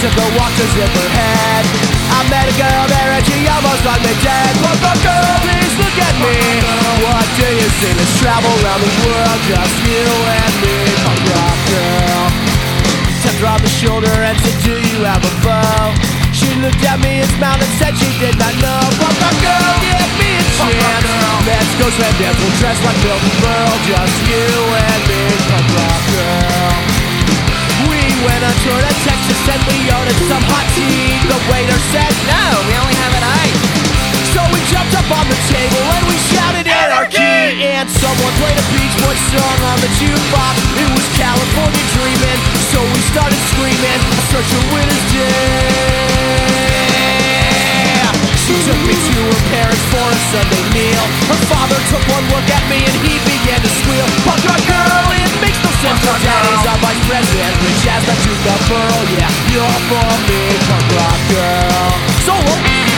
took a walk to Zipperhead. I met a girl there and she almost got me dead. Punk rock girl, please look at me. What do you see? Let's travel around the world, just you and me. Punk rock girl. Tapped her on the shoulder and said, do you have a bow? She looked at me and smiled and said she did not know. Punk rock girl, give me a chance. Let's go slam dance, we'll dress like Milton Berle, just you and me. Punk rock girl. We went on tour to Texas and we ordered some hot tea. The waiter said, no, we only have an ice. So we jumped up on the table and we shouted anarchy. And someone played a Beach Boys song on the jukebox. It was California Dreamin', so we started screaming, search a winner's day. She took me to her parents for a Sunday meal. Her father took one look at me and he began to squeal. Punk rock girl, it makes no sense. Our daddy's our vice president, rich as the Duke of Earl. Yeah, you're for me, punk rock girl. Solo.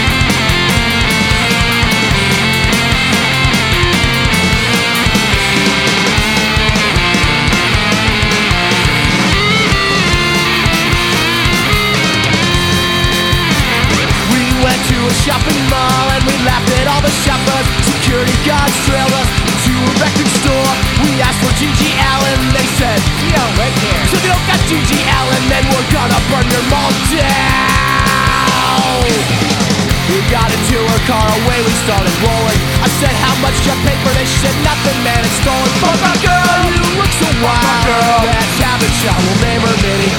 Shopping mall and we laughed at all the shoppers. Security guards trailed us to a record store. We asked for G.G. Allin, they said, yo, right here. So they don't got G.G. Allin, then we're gonna burn your mall down. We got into her car, away we started rolling. I said, how much you pay for this shit? Nothing, man, it's stolen. Punk rock girl, you look so wild. Girl, that's Habit Shot, we'll name her Minnie